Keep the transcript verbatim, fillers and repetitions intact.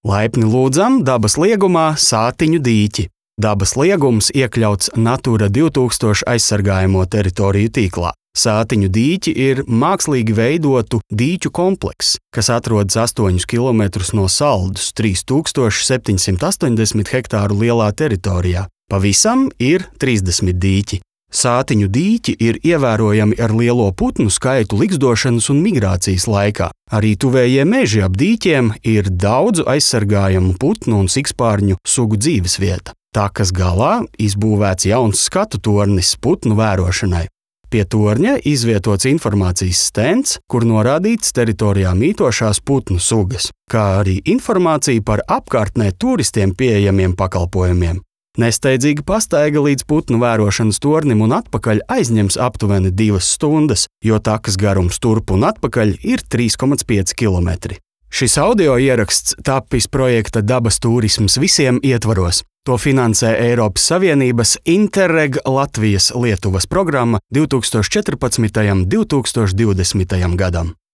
Laipni lūdzam dabas liegumā Sātiņu dīķi. Dabas liegums iekļauts Natura divi tūkstoši aizsargājamo teritoriju tīklā. Sātiņu dīķi ir mākslīgi veidotu dīķu komplekss, kas atrodas astoņus kilometrus no Saldus, trīs tūkstoši septiņi simti astoņdesmit hektāru lielā teritorijā. Pavisam ir trīsdesmit dīķi. Sātiņu dīķi ir ievērojami ar lielo putnu skaitu ligzdošanas un migrācijas laikā. Arī tuvējie meži ap dīķiem ir daudzu aizsargājamu putnu un sikspārņu sugu dzīvesvieta. Takas galā izbūvēts jauns skatu tornis putnu vērošanai. Pie torņa izvietots informācijas stends, kur norādīts teritorijā mītošās putnu sugas, kā arī informācija par apkārtnē turistiem pieejamiem pakalpojumiem. Nesteidzīga pastaiga līdz putnu vērošanas tornim un atpakaļ aizņems aptuveni divas stundas, jo takas garums turp un atpakaļ ir trīs komats pieci kilometri. Šis audio ieraksts tapis projekta Dabas turisms visiem ietvaros. To finansē Eiropas Savienības Interreg Latvijas Lietuvas programma divi tūkstoši četrpadsmitajam līdz divi tūkstoši divdesmitajam gadam.